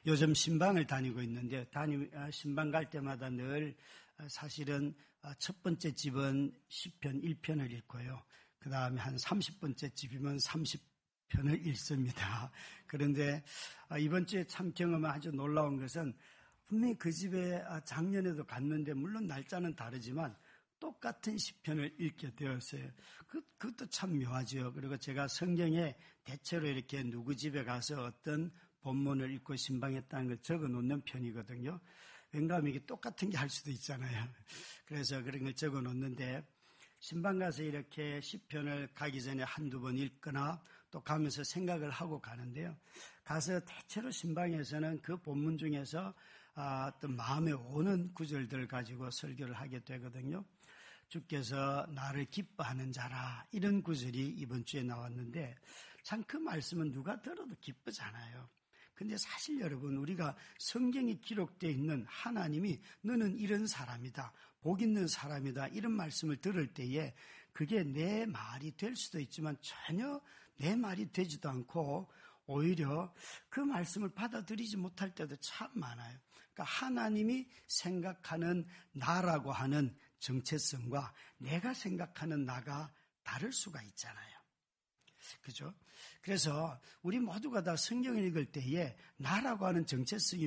요즘 신방을 다니고 있는데 신방 갈 때마다 늘 사실은 첫 번째 집은 10편 1편을 읽고요. 그 다음에 한 30번째 집이면 30편을 읽습니다. 그런데 이번 주에 참 경험은 아주 놀라운 것은 분명히 그 집에 작년에도 갔는데 물론 날짜는 다르지만 똑같은 시편을 읽게 되었어요. 그것도 참 묘하죠. 그리고 제가 성경에 대체로 이렇게 누구 집에 가서 어떤 본문을 읽고 신방했다는 걸 적어 놓는 편이거든요. 왠가하면 이게 똑같은 게 할 수도 있잖아요. 그래서 그런 걸 적어 놓는데 신방 가서 이렇게 시편을 가기 전에 한두 번 읽거나 또 가면서 생각을 하고 가는데요. 가서 대체로 신방에서는 그 본문 중에서 어떤 마음에 오는 구절들을 가지고 설교를 하게 되거든요. 주께서 나를 기뻐하는 자라, 이런 구절이 이번 주에 나왔는데 참 그 말씀은 누가 들어도 기쁘잖아요. 근데 사실 여러분, 우리가 성경에 기록되어 있는 하나님이 너는 이런 사람이다, 복 있는 사람이다, 이런 말씀을 들을 때에 그게 내 말이 될 수도 있지만 전혀 내 말이 되지도 않고 오히려 그 말씀을 받아들이지 못할 때도 참 많아요. 그러니까 하나님이 생각하는 나라고 하는 정체성과 내가 생각하는 나가 다를 수가 있잖아요. 그죠? 그래서 우리 모두가 다 성경을 읽을 때에 나라고 하는 정체성이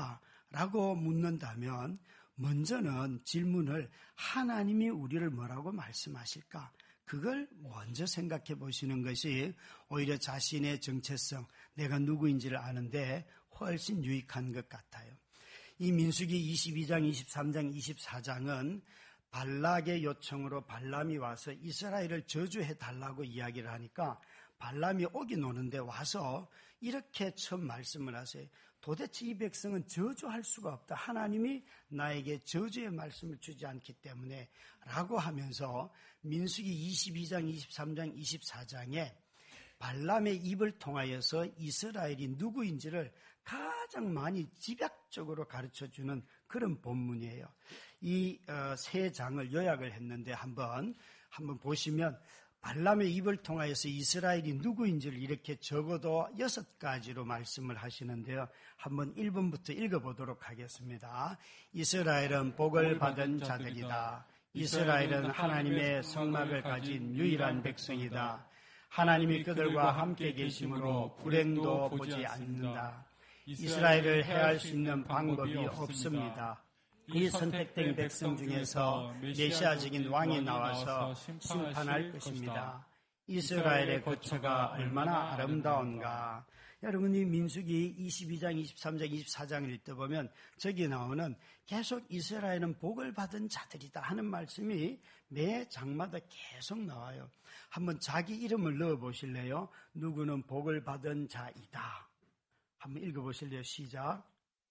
뭘까라고 묻는다면 먼저는 질문을 하나님이 우리를 뭐라고 말씀하실까? 그걸 먼저 생각해 보시는 것이 오히려 자신의 정체성, 내가 누구인지를 아는데 훨씬 유익한 것 같아요. 이 민수기 22장, 23장, 24장은 발락의 요청으로 발람이 와서 이스라엘을 저주해 달라고 이야기를 하니까 발람이 오긴 오는데 와서 이렇게 처음 말씀을 하세요. 도대체 이 백성은 저주할 수가 없다. 하나님이 나에게 저주의 말씀을 주지 않기 때문에 라고 하면서 민수기 22장, 23장, 24장에 발람의 입을 통하여서 이스라엘이 누구인지를 가장 많이 집약적으로 가르쳐주는 그런 본문이에요. 이 세 장을 요약을 했는데 한번 보시면 발람의 입을 통하여서 이스라엘이 누구인지를 이렇게 적어도 6가지로 말씀을 하시는데요. 한번 1번부터 읽어보도록 하겠습니다. 이스라엘은 복을 받은 자들이다. 이스라엘은 하나님의 성막을 가진 유일한 백성이다. 하나님이 그들과 함께 계심으로 불행도 보지 않는다. 이스라엘을 해할 수 있는 방법이 없습니다. 이 선택된 백성 중에서 메시아적인 왕이 나와서 심판할 것입니다. 이스라엘의 고초가 얼마나 아름다운가. 여러분이 민수기 22장, 23장, 24장을 읽다 보면 저기 나오는 계속 이스라엘은 복을 받은 자들이다 하는 말씀이 매 장마다 계속 나와요. 한번 자기 이름을 넣어 보실래요? 누구는 복을 받은 자이다. 한번 읽어 보실래요? 시작.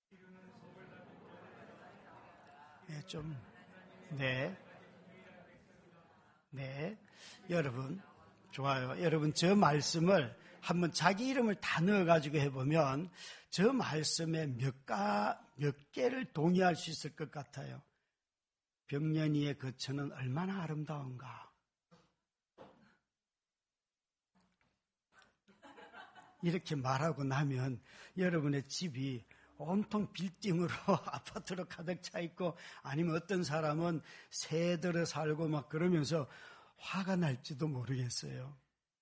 네. 여러분, 좋아요. 여러분, 저 말씀을 한번 자기 이름을 다 넣어가지고 해보면 저 말씀에 몇 개를 동의할 수 있을 것 같아요. 병년이의 거처는 얼마나 아름다운가. 이렇게 말하고 나면 여러분의 집이 온통 빌딩으로 아파트로 가득 차 있고 아니면 어떤 사람은 새 들어 살고 막 그러면서 화가 날지도 모르겠어요.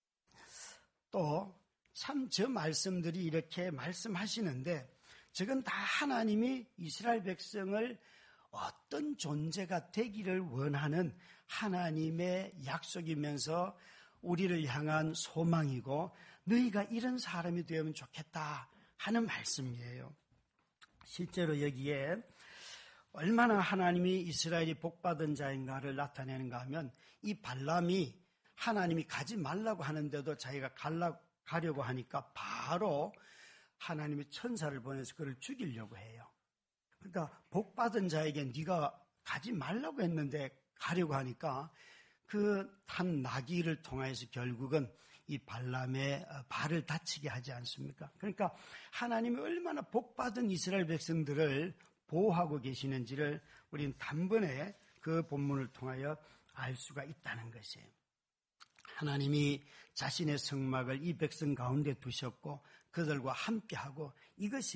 또 참 저 말씀들이 이렇게 말씀하시는데 저건 다 하나님이 이스라엘 백성을 어떤 존재가 되기를 원하는 하나님의 약속이면서 우리를 향한 소망이고 너희가 이런 사람이 되면 좋겠다 하는 말씀이에요. 실제로 여기에 얼마나 하나님이 이스라엘이 복받은 자인가를 나타내는가 하면 이 발람이 하나님이 가지 말라고 하는데도 자기가 가려고 하니까 바로 하나님이 천사를 보내서 그를 죽이려고 해요. 그러니까 복받은 자에게 네가 가지 말라고 했는데 가려고 하니까 그 탄 나귀를 통해서 결국은 이 발람의 발을 다치게 하지 않습니까? 그러니까 하나님이 얼마나 복받은 이스라엘 백성들을 보호하고 계시는지를 우리는 단번에 그 본문을 통하여 알 수가 있다는 것이에요. 하나님이 자신의 성막을 이 백성 가운데 두셨고 그들과 함께하고 이것이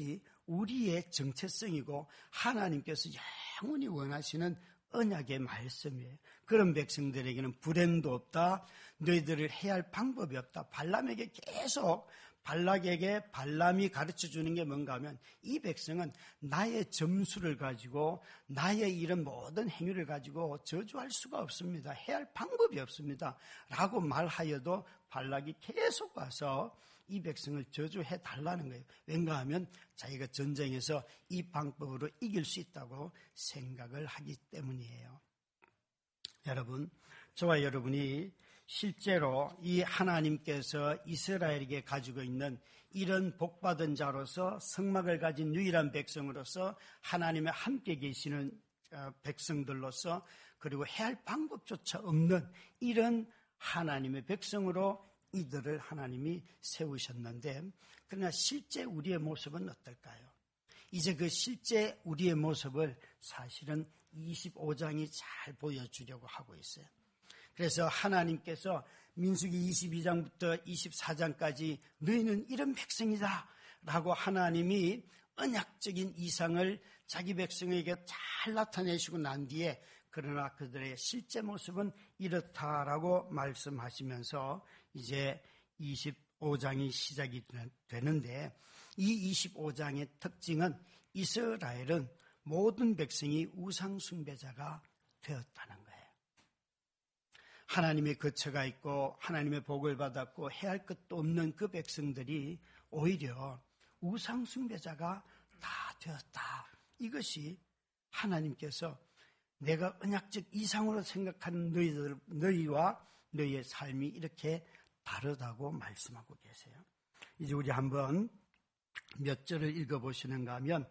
우리의 정체성이고 하나님께서 영원히 원하시는 언약의 말씀이에요. 그런 백성들에게는 불행도 없다. 너희들을 해야 할 방법이 없다. 발람에게 계속 발락에게 발람이 가르쳐주는 게 뭔가 하면 이 백성은 나의 점수를 가지고 나의 이런 모든 행위를 가지고 저주할 수가 없습니다. 해야 할 방법이 없습니다. 라고 말하여도 발락이 계속 와서 이 백성을 저주해 달라는 거예요. 왠가 하면 자기가 전쟁에서 이 방법으로 이길 수 있다고 생각을 하기 때문이에요. 여러분, 저와 여러분이 실제로 이 하나님께서 이스라엘에게 가지고 있는 이런 복받은 자로서 성막을 가진 유일한 백성으로서 하나님의 함께 계시는 백성들로서 그리고 해야 할 방법조차 없는 이런 하나님의 백성으로 이들을 하나님이 세우셨는데 그러나 실제 우리의 모습은 어떨까요? 이제 그 실제 우리의 모습을 사실은 25장이 잘 보여주려고 하고 있어요. 그래서 하나님께서 민수기 22장부터 24장까지 너희는 이런 백성이다 라고 하나님이 언약적인 이상을 자기 백성에게 잘 나타내시고 난 뒤에 그러나 그들의 실제 모습은 이렇다라고 말씀하시면서 이제 25장이 시작이 되는데 이 25장의 특징은 이스라엘은 모든 백성이 우상 숭배자가 되었다는 거예요. 하나님의 거처가 있고 하나님의 복을 받았고 해야 할 것도 없는 그 백성들이 오히려 우상 숭배자가 다 되었다. 이것이 하나님께서 내가 언약적 이상으로 생각하는 너희와 너희의 삶이 이렇게 다르다고 말씀하고 계세요. 이제 우리 한번 몇 절을 읽어보시는가 하면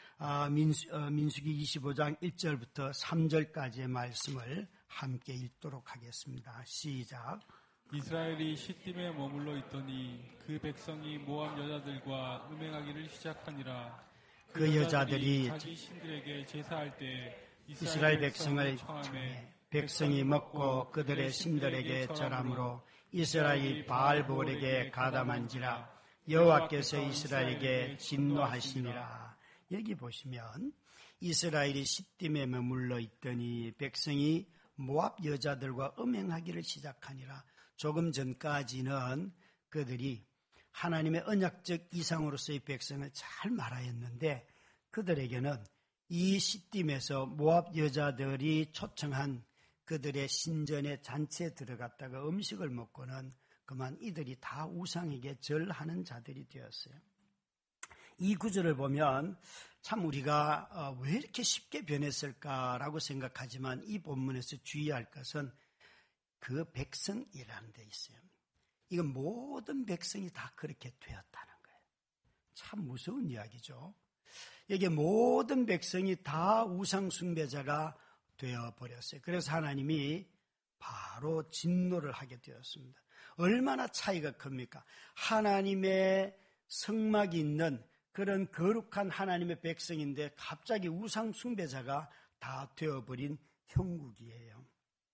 민수기 25장 1절부터 3절까지의 말씀을 함께 읽도록 하겠습니다. 시작. 이스라엘이 시딤에 머물러 있더니 그 백성이 모압 여자들과 음행하기를 시작하니라. 그 여자들이 자기 신들에게 제사할 때 이스라엘 백성을 청해 백성이 먹고 그들의 신들에게 절함으로 이스라엘이 바알볼에게 가담한지라. 여호와께서 이스라엘에게 진노하시니라. 여기 보시면 이스라엘이 시딤에 머물러 있더니 백성이 모압 여자들과 음행하기를 시작하니라. 조금 전까지는 그들이 하나님의 언약적 이상으로서의 백성을 잘 말하였는데 그들에게는 이 시딤에서 모압 여자들이 초청한 그들의 신전의 잔치에 들어갔다가 음식을 먹고는 그만 이들이 다 우상에게 절하는 자들이 되었어요. 이 구절을 보면 참 우리가 왜 이렇게 쉽게 변했을까라고 생각하지만 이 본문에서 주의할 것은 그 백성이라는 데 있어요. 이건 모든 백성이 다 그렇게 되었다는 거예요. 참 무서운 이야기죠. 여기 모든 백성이 다 우상 숭배자가 되어버렸어요. 그래서 하나님이 바로 진노를 하게 되었습니다. 얼마나 차이가 큽니까? 하나님의 성막이 있는 그런 거룩한 하나님의 백성인데 갑자기 우상 숭배자가 다 되어버린 형국이에요.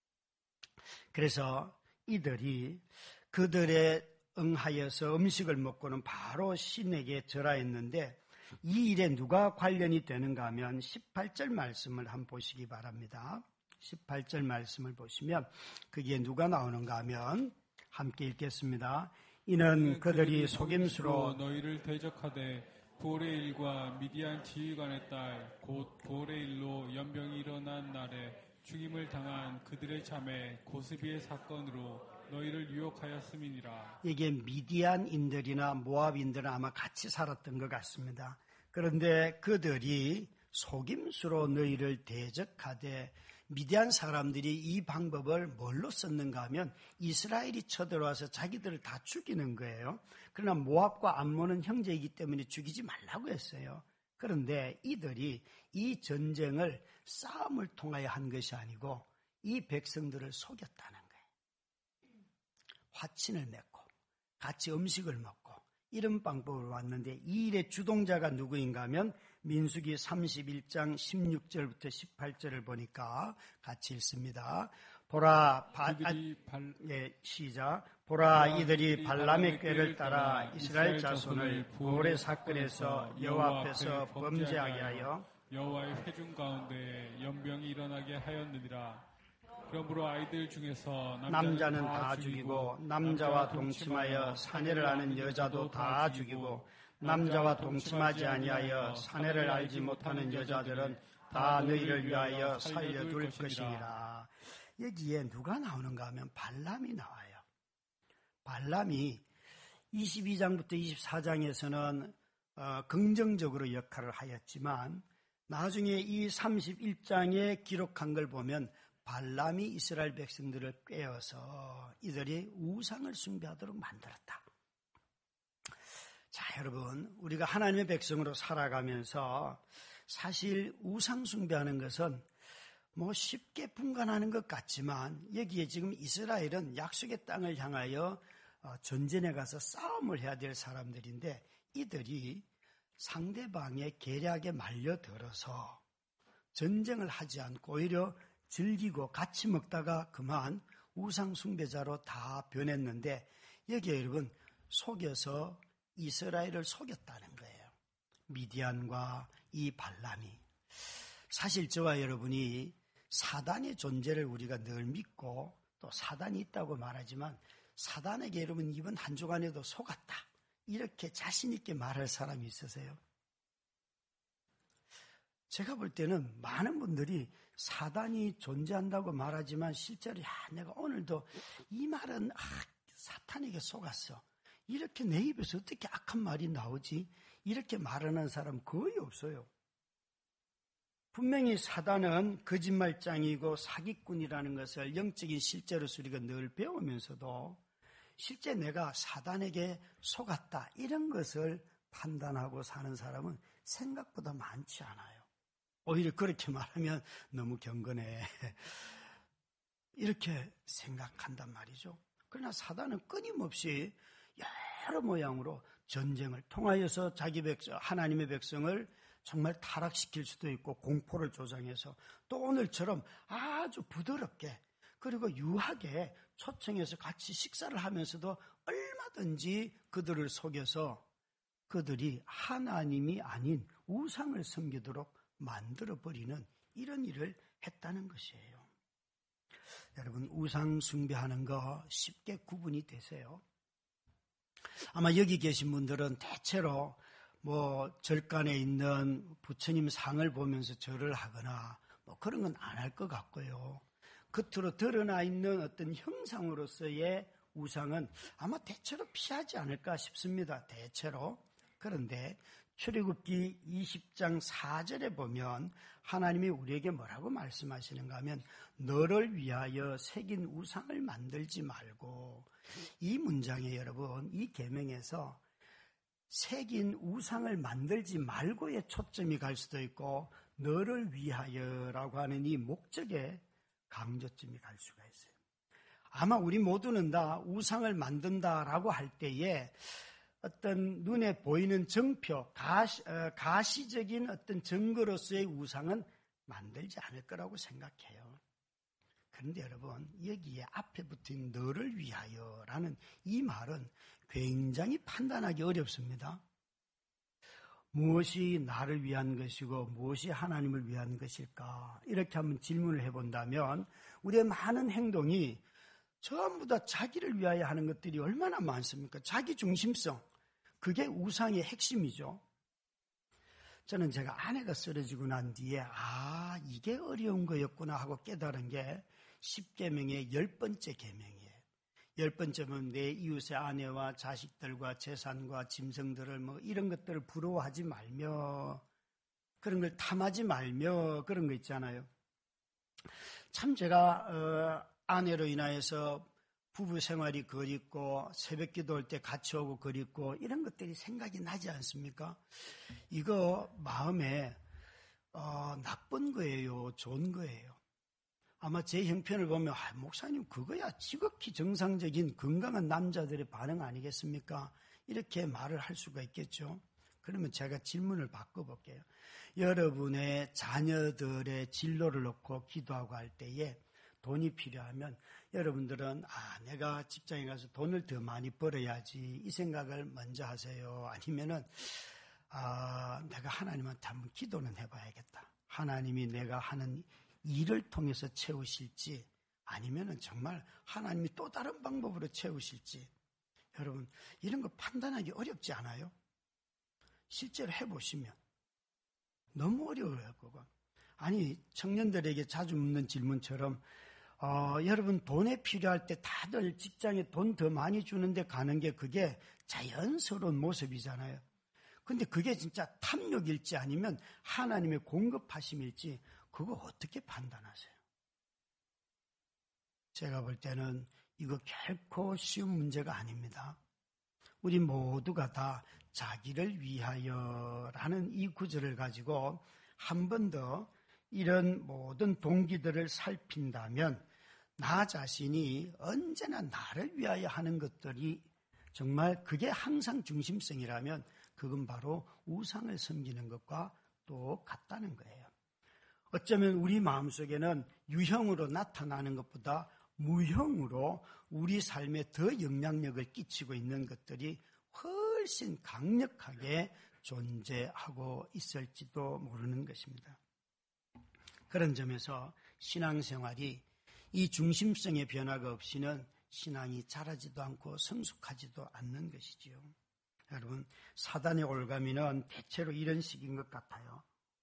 그래서 이들이 그들의 응하여서 음식을 먹고는 바로 신에게 절하였는데 이 일에 누가 관련이 되는가 하면 18절 말씀을 한번 보시기 바랍니다. 18절 말씀을 보시면 거기에 누가 나오는가 하면 함께 읽겠습니다. 이는 그들이 속임수로 너희를 대적하되 보레일과 미디안 지휘관의 딸 곧 보레일로 연병이 일어난 날에 죽임을 당한 그들의 자매 고스비의 사건으로 너희를 유혹하였음이니라. 이게 미디안인들이나 모압인들은 아마 같이 살았던 것 같습니다. 그런데 그들이 속임수로 너희를 대적하되 미디안 사람들이 이 방법을 뭘로 썼는가 하면 이스라엘이 쳐들어와서 자기들을 다 죽이는 거예요. 그러나 모압과 암몬은 형제이기 때문에 죽이지 말라고 했어요. 그런데 이들이 이 전쟁을 싸움을 통하여 한 것이 아니고 이 백성들을 속였다는 거예요. 화친을 맺고 같이 음식을 먹고 이런 방법으로 왔는데 이 일의 주동자가 누구인가 하면 민수기 31장 16절부터 18절을 보니까 같이 읽습니다. 보라, 시작. 보라, 이들이 발람의 꾀를 따라 이스라엘 자손을 부올의 사건에서 여호와 앞에서 범죄하게 하여 여호와의 회중 가운데 연병이 일어나게 하였느니라. 그러므로 아이들 중에서 남자는 다 죽이고 남자와 동침하여 사내를 아는 여자도 다 죽이고 남자와 동침하지 아니하여 사내를 알지 못하는 여자들은 다 너희를 위하여 살려둘 것이니라. 여기에 누가 나오는가 하면 발람이 나와요. 발람이 22장부터 24장에서는 긍정적으로 역할을 하였지만 나중에 이 31장에 기록한 걸 보면 발람이 이스라엘 백성들을 꾀어서 이들이 우상을 숭배하도록 만들었다. 자, 여러분, 우리가 하나님의 백성으로 살아가면서 사실 우상 숭배하는 것은 쉽게 분간하는 것 같지만 여기에 지금 이스라엘은 약속의 땅을 향하여 전쟁에 가서 싸움을 해야 될 사람들인데 이들이 상대방의 계략에 말려들어서 전쟁을 하지 않고 오히려 즐기고 같이 먹다가 그만 우상 숭배자로 다 변했는데 여기에 여러분 속여서 이스라엘을 속였다는 거예요. 미디안과 이 발람이. 사실 저와 여러분이 사단의 존재를 우리가 늘 믿고 또 사단이 있다고 말하지만 사단에게 여러분 이번 한 주간에도 속았다. 이렇게 자신 있게 말할 사람이 있으세요? 제가 볼 때는 많은 분들이 사단이 존재한다고 말하지만 실제로 내가 오늘도 이 말은 사탄에게 속았어. 이렇게 내 입에서 어떻게 악한 말이 나오지? 이렇게 말하는 사람 거의 없어요. 분명히 사단은 거짓말장이고 사기꾼이라는 것을 영적인 실제로서 우리가 늘 배우면서도 실제 내가 사단에게 속았다 이런 것을 판단하고 사는 사람은 생각보다 많지 않아요. 오히려 그렇게 말하면 너무 경건해. 이렇게 생각한단 말이죠. 그러나 사단은 끊임없이 여러 모양으로 전쟁을 통하여서 자기 백성, 하나님의 백성을 정말 타락시킬 수도 있고 공포를 조장해서 또 오늘처럼 아주 부드럽게 그리고 유하게 초청해서 같이 식사를 하면서도 얼마든지 그들을 속여서 그들이 하나님이 아닌 우상을 섬기도록 만들어버리는 이런 일을 했다는 것이에요. 여러분 우상 숭배하는 거 쉽게 구분이 되세요? 아마 여기 계신 분들은 대체로 절간에 있는 부처님 상을 보면서 절을 하거나 그런 건 안 할 것 같고요. 겉으로 드러나 있는 어떤 형상으로서의 우상은 아마 대체로 피하지 않을까 싶습니다. 대체로. 그런데 출애굽기 20장 4절에 보면 하나님이 우리에게 뭐라고 말씀하시는가 하면 너를 위하여 새긴 우상을 만들지 말고 이 문장에 여러분 이 계명에서 새긴 우상을 만들지 말고의 초점이 갈 수도 있고 너를 위하여라고 하는 이 목적에 강조점이 갈 수가 있어요. 아마 우리 모두는 다 우상을 만든다라고 할 때에 어떤 눈에 보이는 정표, 가시적인 어떤 증거로서의 우상은 만들지 않을 거라고 생각해요. 그런데 여러분 여기에 앞에 붙은 너를 위하여라는 이 말은 굉장히 판단하기 어렵습니다. 무엇이 나를 위한 것이고 무엇이 하나님을 위한 것일까? 이렇게 한번 질문을 해본다면 우리의 많은 행동이 전부 다 자기를 위하여 하는 것들이 얼마나 많습니까? 자기 중심성, 그게 우상의 핵심이죠. 저는 제가 아내가 쓰러지고 난 뒤에 이게 어려운 거였구나 하고 깨달은 게 10계명의 10번째 계명이에요. 10번째는 내 이웃의 아내와 자식들과 재산과 짐승들을 이런 것들을 부러워하지 말며 그런 걸 탐하지 말며 그런 거 있잖아요. 참 제가 아내로 인하여서 부부 생활이 그립고 새벽 기도할 때 같이 오고 그립고 이런 것들이 생각이 나지 않습니까? 이거 마음에 나쁜 거예요? 좋은 거예요? 아마 제 형편을 보면 목사님 그거야 지극히 정상적인 건강한 남자들의 반응 아니겠습니까? 이렇게 말을 할 수가 있겠죠. 그러면 제가 질문을 바꿔볼게요. 여러분의 자녀들의 진로를 놓고 기도하고 할 때에 돈이 필요하면 여러분들은 내가 직장에 가서 돈을 더 많이 벌어야지 이 생각을 먼저 하세요? 아니면은 내가 하나님한테 한번 기도는 해봐야겠다. 하나님이 내가 하는 일을 통해서 채우실지 아니면은 정말 하나님이 또 다른 방법으로 채우실지 여러분 이런 거 판단하기 어렵지 않아요? 실제로 해보시면 너무 어려워요. 그거. 아니 청년들에게 자주 묻는 질문처럼 여러분 돈에 필요할 때 다들 직장에 돈 더 많이 주는데 가는 게 그게 자연스러운 모습이잖아요. 근데 그게 진짜 탐욕일지 아니면 하나님의 공급하심일지 그거 어떻게 판단하세요? 제가 볼 때는 이거 결코 쉬운 문제가 아닙니다. 우리 모두가 다 자기를 위하여라는 이 구절을 가지고 한 번 더 이런 모든 동기들을 살핀다면 나 자신이 언제나 나를 위하여 하는 것들이 정말 그게 항상 중심성이라면 그건 바로 우상을 섬기는 것과 또 같다는 거예요. 어쩌면 우리 마음속에는 유형으로 나타나는 것보다 무형으로 우리 삶에 더 영향력을 끼치고 있는 것들이 훨씬 강력하게 존재하고 있을지도 모르는 것입니다. 그런 점에서 신앙생활이 이 중심성의 변화가 없이는 신앙이 자라지도 않고 성숙하지도 않는 것이지요. 여러분, 사단의 올가미는 대체로 이런 식인 것 같아요.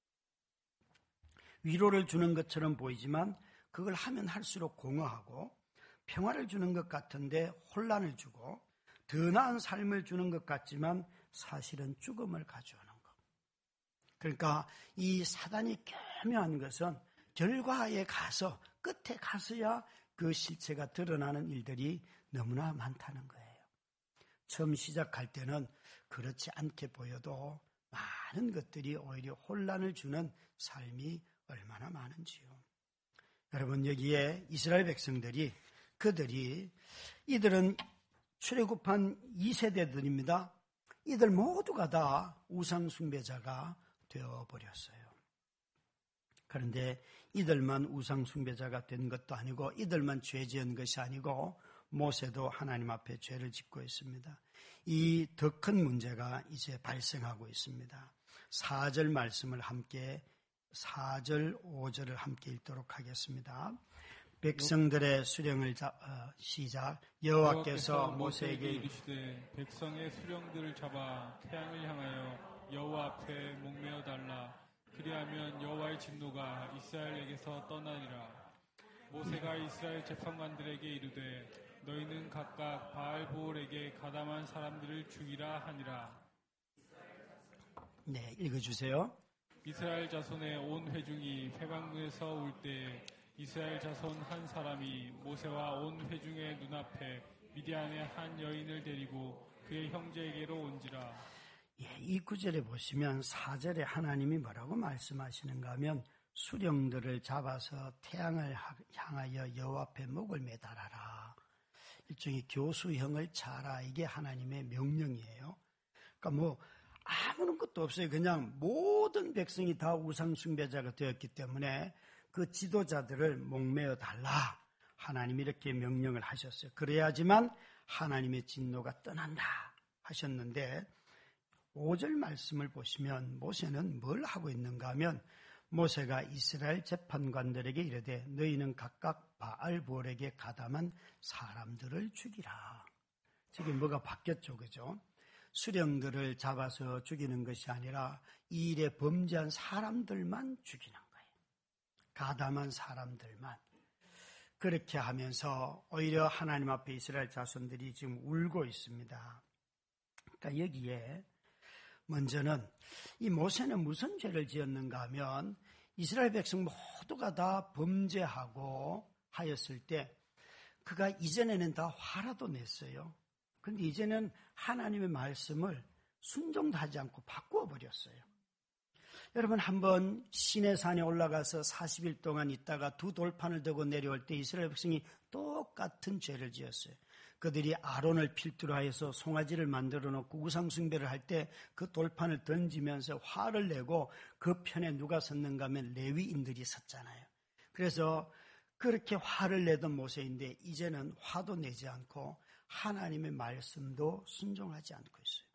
위로를 주는 것처럼 보이지만 그걸 하면 할수록 공허하고 평화를 주는 것 같은데 혼란을 주고 더 나은 삶을 주는 것 같지만 사실은 죽음을 가져오는 것. 그러니까 이 사단이 교묘한 것은 결과에 가서 끝에 가서야 그 실체가 드러나는 일들이 너무나 많다는 거예요. 처음 시작할 때는 그렇지 않게 보여도 많은 것들이 오히려 혼란을 주는 삶이 얼마나 많은지요. 여러분 여기에 이스라엘 백성들이 이들은 출애굽한 2세대들입니다. 이들 모두가 다 우상 숭배자가 되어버렸어요. 그런데 이들만 우상 숭배자가 된 것도 아니고 이들만 죄 지은 것이 아니고 모세도 하나님 앞에 죄를 짓고 있습니다. 이 더 큰 문제가 이제 발생하고 있습니다. 4절 말씀을 함께 4절 5절을 함께 읽도록 하겠습니다. 백성들의 수령을 시작. 여호와께서 모세에게 이르시되 백성의 수령들을 잡아 태양을 향하여 여호와 앞에 목매어 달라. 그리하면 여호와의 진노가 이스라엘에게서 떠나리라. 모세가 이스라엘 재판관들에게 이르되 너희는 각각 바알보올에게 가담한 사람들을 죽이라 하니라. 네, 읽어주세요. 이스라엘 자손의 온 회중이 회방문에서 올 때 이스라엘 자손 한 사람이 모세와 온 회중의 눈앞에 미디안의 한 여인을 데리고 그의 형제에게로 온지라. 이 구절에 보시면 4절에 하나님이 뭐라고 말씀하시는가 하면 수령들을 잡아서 태양을 향하여 여호와 앞에 목을 매달아라. 일종의 교수형을 차라. 이게 하나님의 명령이에요. 그러니까 아무런 것도 없어요. 그냥 모든 백성이 다 우상 숭배자가 되었기 때문에 그 지도자들을 목매어 달라. 하나님이 이렇게 명령을 하셨어요. 그래야지만 하나님의 진노가 떠난다 하셨는데 5절 말씀을 보시면 모세는 뭘 하고 있는가 하면 모세가 이스라엘 재판관들에게 이르되 너희는 각각 바알볼에게 가담한 사람들을 죽이라. 지금 뭐가 바뀌었죠, 그죠? 수령들을 잡아서 죽이는 것이 아니라 이 일에 범죄한 사람들만 죽이는 거예요. 가담한 사람들만. 그렇게 하면서 오히려 하나님 앞에 이스라엘 자손들이 지금 울고 있습니다. 그러니까 여기에 먼저는 이 모세는 무슨 죄를 지었는가 하면 이스라엘 백성 모두가 다 범죄하고 하였을 때 그가 이전에는 다 화라도 냈어요. 그런데 이제는 하나님의 말씀을 순종도 하지 않고 바꾸어 버렸어요. 여러분 한번 시내산에 올라가서 40일 동안 있다가 두 돌판을 들고 내려올 때 이스라엘 백성이 똑같은 죄를 지었어요. 그들이 아론을 필두로 하여서 송아지를 만들어 놓고 우상 숭배를 할 때 그 돌판을 던지면서 화를 내고 그 편에 누가 섰는가 하면 레위인들이 섰잖아요. 그래서 그렇게 화를 내던 모세인데 이제는 화도 내지 않고 하나님의 말씀도 순종하지 않고 있어요.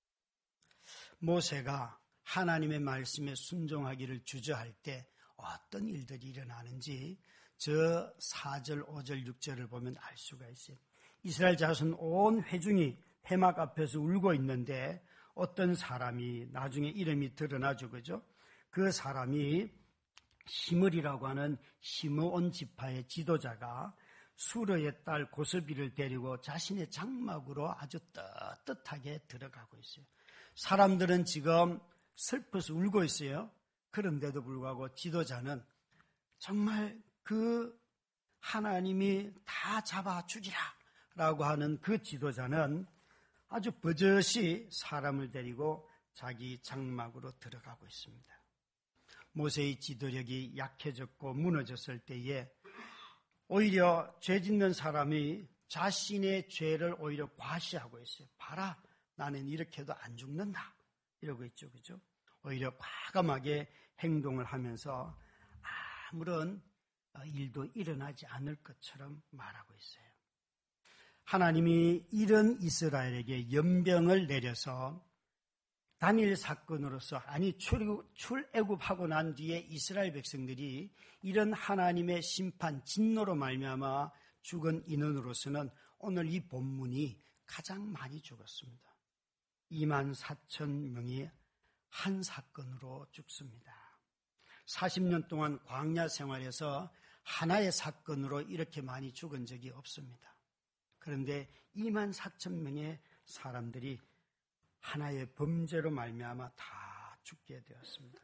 모세가 하나님의 말씀에 순종하기를 주저할 때 어떤 일들이 일어나는지 저 4절, 5절, 6절을 보면 알 수가 있어요. 이스라엘 자손 온 회중이 회막 앞에서 울고 있는데 어떤 사람이 나중에 이름이 드러나죠. 그죠? 그 사람이 시므리라고 하는 시므온 지파의 지도자가 수르의 딸 고스비를 데리고 자신의 장막으로 아주 떳떳하게 들어가고 있어요. 사람들은 지금 슬퍼서 울고 있어요. 그런데도 불구하고 지도자는 정말 그 하나님이 다 잡아 죽이라 라고 하는 그 지도자는 아주 버젓이 사람을 데리고 자기 장막으로 들어가고 있습니다. 모세의 지도력이 약해졌고 무너졌을 때에 오히려 죄 짓는 사람이 자신의 죄를 오히려 과시하고 있어요. 봐라, 나는 이렇게 해도 안 죽는다 이러고 있죠. 그죠? 오히려 과감하게 행동을 하면서 아무런 일도 일어나지 않을 것처럼 말하고 있어요. 하나님이 이런 이스라엘에게 연병을 내려서 단일 사건으로서 출애굽하고 난 뒤에 이스라엘 백성들이 이런 하나님의 심판 진노로 말미암아 죽은 인원으로서는 오늘 이 본문이 가장 많이 죽었습니다. 24,000명이 한 사건으로 죽습니다. 40년 동안 광야 생활에서 하나의 사건으로 이렇게 많이 죽은 적이 없습니다. 그런데 24,000명의 사람들이 하나의 범죄로 말미암아 다 죽게 되었습니다.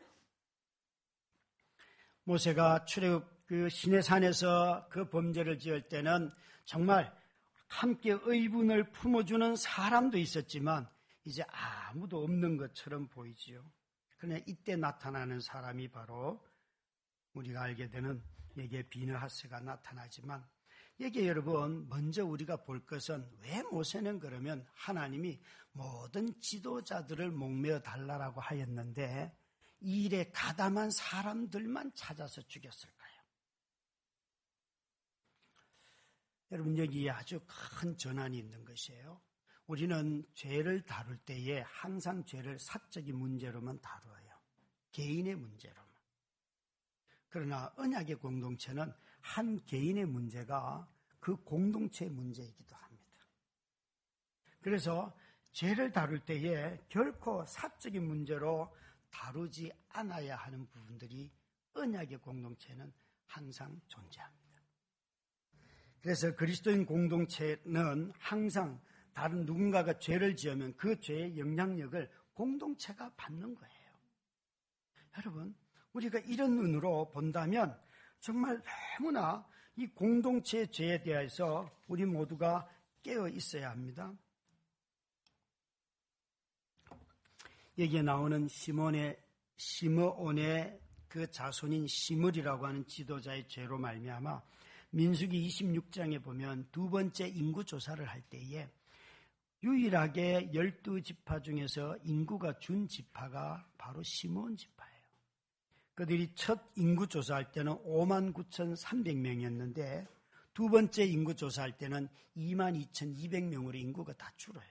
모세가 출애굽 그 시내산에서 그 범죄를 지을 때는 정말 함께 의분을 품어주는 사람도 있었지만 이제 아무도 없는 것처럼 보이지요. 그러나 이때 나타나는 사람이 바로 우리가 알게 되는 여기에 비느하스가 나타나지만 여기에 여러분 먼저 우리가 볼 것은 왜 모세는 그러면 하나님이 모든 지도자들을 목매어 달라라고 하였는데 이 일에 가담한 사람들만 찾아서 죽였을까요? 여러분 여기에 아주 큰 전환이 있는 것이에요. 우리는 죄를 다룰 때에 항상 죄를 사적인 문제로만 다루어요. 개인의 문제로만. 그러나 언약의 공동체는 한 개인의 문제가 그 공동체의 문제이기도 합니다. 그래서 죄를 다룰 때에 결코 사적인 문제로 다루지 않아야 하는 부분들이 언약의 공동체는 항상 존재합니다. 그래서 그리스도인 공동체는 항상 다른 누군가가 죄를 지으면 그 죄의 영향력을 공동체가 받는 거예요. 여러분, 우리가 이런 눈으로 본다면 정말 너무나 이 공동체의 죄에 대해서 우리 모두가 깨어 있어야 합니다. 여기에 나오는 시므온의 그 자손인 시므리라고 하는 지도자의 죄로 말미암아 민수기 26장에 보면 두 번째 인구 조사를 할 때에 유일하게 12지파 중에서 인구가 준 지파가 바로 시므온 지파예요. 그들이 첫 인구 조사할 때는 59,300명이었는데 두 번째 인구 조사할 때는 22,200명으로 인구가 다 줄어요.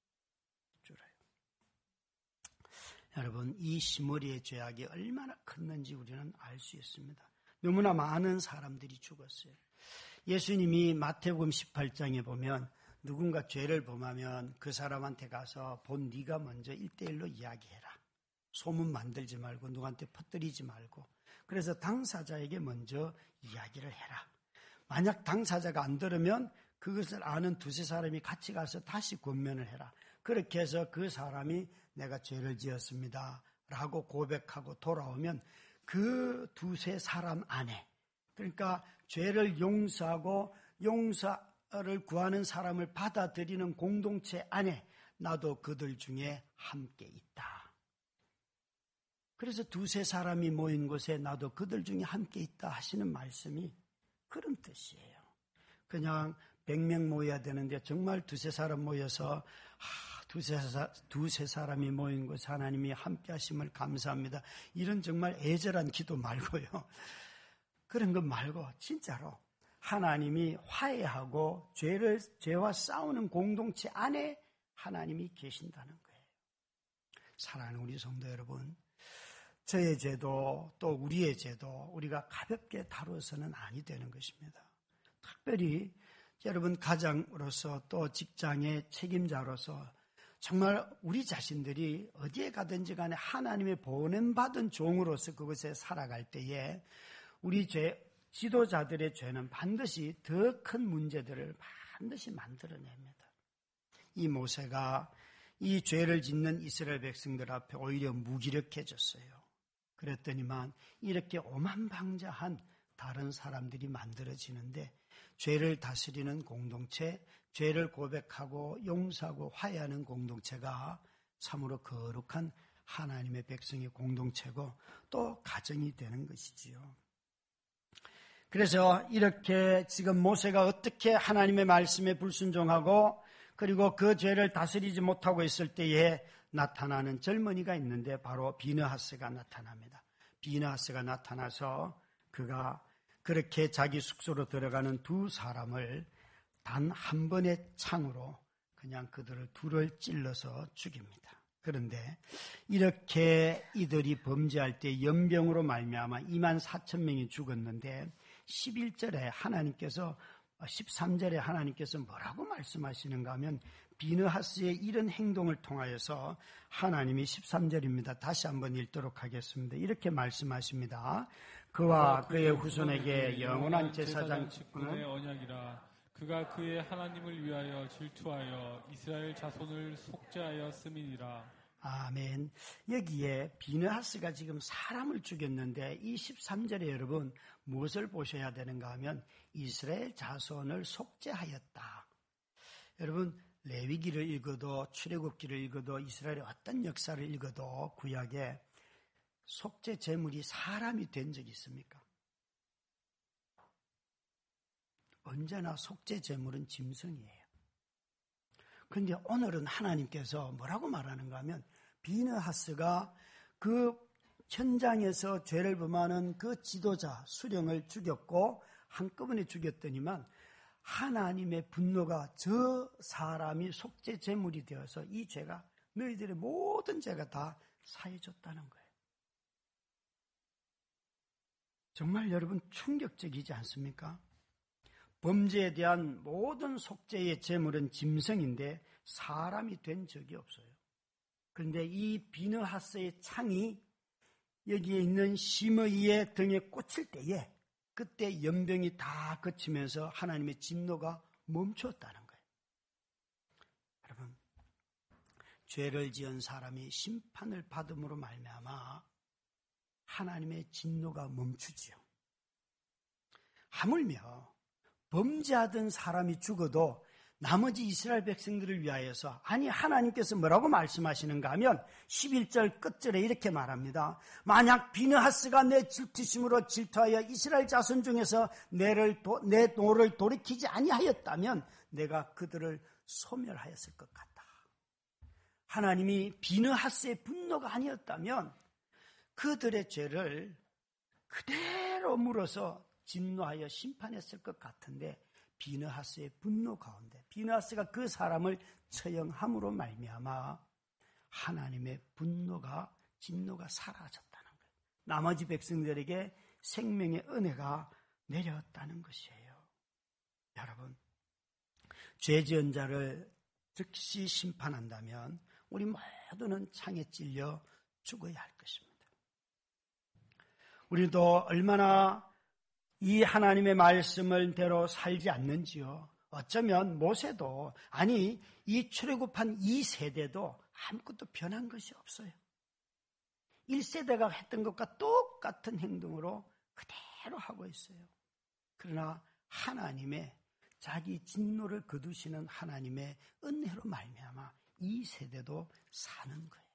여러분, 이 시므리의 죄악이 얼마나 컸는지 우리는 알 수 있습니다. 너무나 많은 사람들이 죽었어요. 예수님이 마태복음 18장에 보면 누군가 죄를 범하면 그 사람한테 가서 본 네가 먼저 1대1로 이야기해라. 소문 만들지 말고 누구한테 퍼뜨리지 말고. 그래서 당사자에게 먼저 이야기를 해라. 만약 당사자가 안 들으면 그것을 아는 두세 사람이 같이 가서 다시 권면을 해라. 그렇게 해서 그 사람이 내가 죄를 지었습니다 라고 고백하고 돌아오면 그 두세 사람 안에, 그러니까 죄를 용서하고 용서를 구하는 사람을 받아들이는 공동체 안에 나도 그들 중에 함께 있다. 그래서 두세 사람이 모인 곳에 나도 그들 중에 함께 있다 하시는 말씀이 그런 뜻이에요. 그냥 100명 모여야 되는데 정말 두세 사람 모여서 두세 사람이 모인 곳에 하나님이 함께 하심을 감사합니다. 이런 정말 애절한 기도 말고요. 그런 것 말고 진짜로 하나님이 화해하고 죄와 싸우는 공동체 안에 하나님이 계신다는 거예요. 사랑하는 우리 성도 여러분, 저의 죄도 또 우리의 죄도 우리가 가볍게 다루어서는 아니 되는 것입니다. 특별히 여러분 가장으로서 또 직장의 책임자로서 정말 우리 자신들이 어디에 가든지 간에 하나님의 보냄받은 종으로서 그곳에 살아갈 때에 우리 지도자들의 죄는 반드시 더 큰 문제들을 반드시 만들어냅니다. 이 모세가 이 죄를 짓는 이스라엘 백성들 앞에 오히려 무기력해졌어요. 그랬더니만 이렇게 오만방자한 다른 사람들이 만들어지는데 죄를 다스리는 공동체, 죄를 고백하고 용서하고 화해하는 공동체가 참으로 거룩한 하나님의 백성의 공동체고 또 가정이 되는 것이지요. 그래서 이렇게 지금 모세가 어떻게 하나님의 말씀에 불순종하고 그리고 그 죄를 다스리지 못하고 있을 때에 나타나는 젊은이가 있는데 바로 비느하스가 나타납니다. 비느하스가 나타나서 그가 그렇게 자기 숙소로 들어가는 두 사람을 단 한 번의 창으로 그냥 그들을 둘을 찔러서 죽입니다. 그런데 이렇게 이들이 범죄할 때 연병으로 말미암아 24,000명이 죽었는데 11절에 하나님께서 13절에 하나님께서 뭐라고 말씀하시는가 하면 비느하스의 이런 행동을 통하여서 하나님이 13절입니다. 다시 한번 읽도록 하겠습니다. 이렇게 말씀하십니다. 그와 그의 후손에게 영원한 제사장 직분을 언약이라. 그가 그의 하나님을 위하여 질투하여 이스라엘 자손을 속죄하여 씀이니라. 아멘. 여기에 비느하스가 지금 사람을 죽였는데 이 13절에 여러분 무엇을 보셔야 되는가 하면 이스라엘 자손을 속죄하였다. 여러분 레위기를 읽어도 출애굽기를 읽어도 이스라엘의 어떤 역사를 읽어도 구약에 속죄 제물이 사람이 된 적이 있습니까? 언제나 속죄 제물은 짐승이에요. 그런데 오늘은 하나님께서 뭐라고 말하는가 하면 비느하스가 그 현장에서 죄를 범하는 그 지도자 수령을 죽였고 한꺼번에 죽였더니만 하나님의 분노가 저 사람이 속죄 제물이 되어서 이 죄가 너희들의 모든 죄가 다 사해졌다는 거예요. 정말 여러분 충격적이지 않습니까? 범죄에 대한 모든 속죄의 제물은 짐승인데 사람이 된 적이 없어요. 그런데 이 비느하스의 창이 여기에 있는 시므이의 등에 꽂힐 때에 그때 연병이 다 그치면서 하나님의 진노가 멈췄다는 거예요. 여러분, 죄를 지은 사람이 심판을 받음으로 말미암아 하나님의 진노가 멈추지요. 하물며 범죄하던 사람이 죽어도 나머지 이스라엘 백성들을 위하여서 아니 하나님께서 뭐라고 말씀하시는가 하면 11절 끝절에 이렇게 말합니다. 만약 비느하스가 내 질투심으로 질투하여 이스라엘 자손 중에서 내 노를 돌이키지 아니하였다면 내가 그들을 소멸하였을 것 같다. 하나님이 비느하스의 분노가 아니었다면 그들의 죄를 그대로 물어서 진노하여 심판했을 것 같은데 비느하스의 분노 가운데 비느하스가 그 사람을 처형함으로 말미암아 하나님의 분노가 진노가 사라졌다는 거예요. 나머지 백성들에게 생명의 은혜가 내렸다는 것이에요. 여러분, 죄 지은 자를 즉시 심판한다면 우리 모두는 창에 찔려 죽어야 할 것입니다. 우리도 얼마나 이 하나님의 말씀을 대로 살지 않는지요. 어쩌면 모세도 아니 이 출애굽한 이 세대도 아무것도 변한 것이 없어요. 1세대가 했던 것과 똑같은 행동으로 그대로 하고 있어요. 그러나 하나님의 자기 진노를 거두시는 하나님의 은혜로 말미암아 이 세대도 사는 거예요.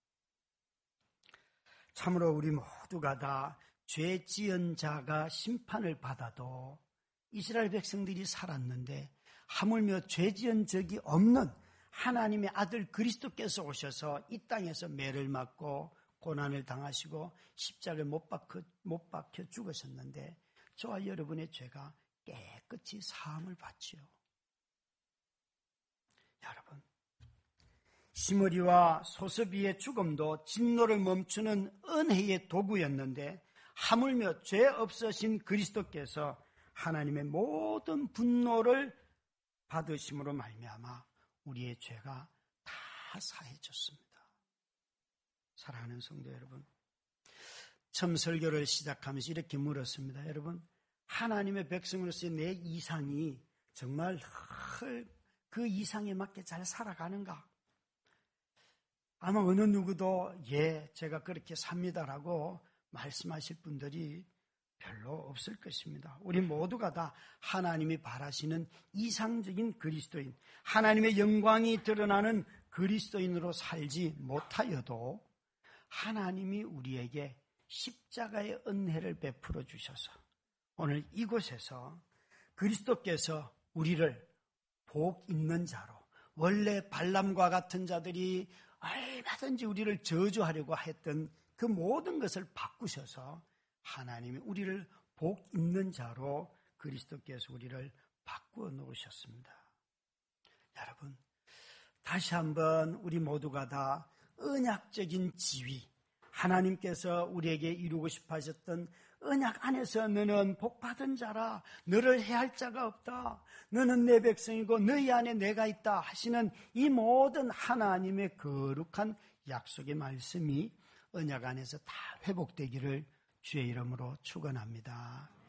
참으로 우리 모두가 다 죄 지은 자가 심판을 받아도 이스라엘 백성들이 살았는데 하물며 죄 지은 적이 없는 하나님의 아들 그리스도께서 오셔서 이 땅에서 매를 맞고 고난을 당하시고 십자가에 못 박혀 죽으셨는데 저와 여러분의 죄가 깨끗이 사함을 받지요. 여러분, 시므리와 소스비의 죽음도 진노를 멈추는 은혜의 도구였는데 하물며 죄 없으신 그리스도께서 하나님의 모든 분노를 받으심으로 말미암아 우리의 죄가 다 사해졌습니다. 사랑하는 성도 여러분, 처음 설교를 시작하면서 이렇게 물었습니다. 여러분, 하나님의 백성으로서의 내 이상이 정말 그 이상에 맞게 잘 살아가는가? 아마 어느 누구도 제가 그렇게 삽니다라고 말씀하실 분들이 별로 없을 것입니다. 우리 모두가 다 하나님이 바라시는 이상적인 그리스도인, 하나님의 영광이 드러나는 그리스도인으로 살지 못하여도 하나님이 우리에게 십자가의 은혜를 베풀어 주셔서 오늘 이곳에서 그리스도께서 우리를 복 있는 자로, 원래 발람과 같은 자들이 얼마든지 우리를 저주하려고 했던 그 모든 것을 바꾸셔서 하나님이 우리를 복 있는 자로 그리스도께서 우리를 바꾸어 놓으셨습니다. 여러분, 다시 한번 우리 모두가 다 언약적인 지위, 하나님께서 우리에게 이루고 싶어 하셨던 언약 안에서 너는 복받은 자라, 너를 해할 자가 없다, 너는 내 백성이고 너희 안에 내가 있다 하시는 이 모든 하나님의 거룩한 약속의 말씀이 언약 안에서 다 회복되기를 주의 이름으로 축원합니다.